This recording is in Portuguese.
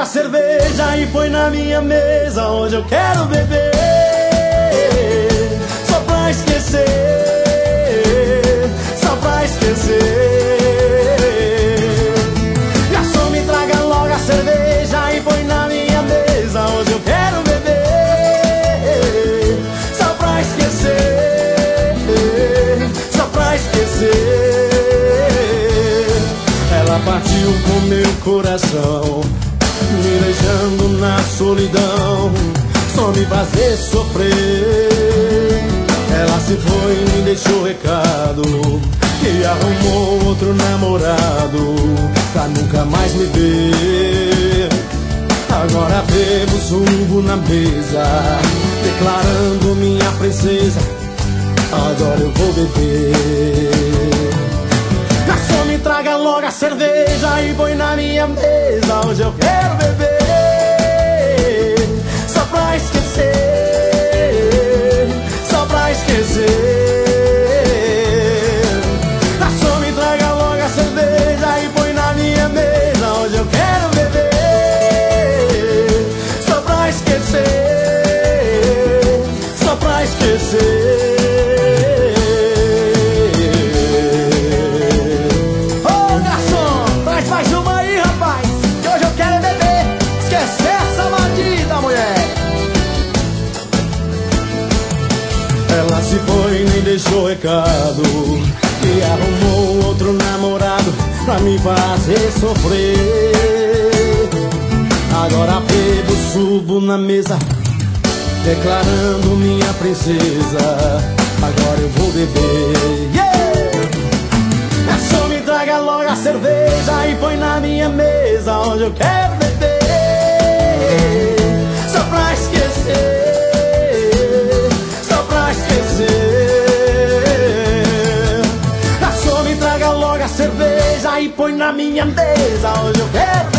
a cerveja e põe na minha mesa. Hoje eu quero beber, só pra esquecer, só pra esquecer. Garçom, me traga logo a cerveja e põe na minha mesa. Hoje eu quero beber, só pra esquecer, só pra esquecer. Ela partiu com meu coração, me deixando na solidão, só me fazer sofrer. Ela se foi e me deixou recado, que arrumou outro namorado pra nunca mais me ver. Agora bebo, subo na mesa, declarando minha princesa. Agora eu vou beber. Garçom, me traga logo a cerveja e põe na minha mesa. Hoje eu quero beber, só pra esquecer, só pra esquecer. Garçom, me traga logo a cerveja e põe na minha mesa. Hoje eu quero beber, só pra esquecer, só pra esquecer. Ela se foi e nem deixou recado, que arrumou outro namorado pra me fazer sofrer. Agora bebo, subo na mesa, declarando minha princesa. Agora eu vou beber, yeah! Garçom, me traga logo a cerveja e põe na minha mesa. Hoje eu quero beber, só pra esquecer, cerveja e põe na minha mesa. Hoje eu quero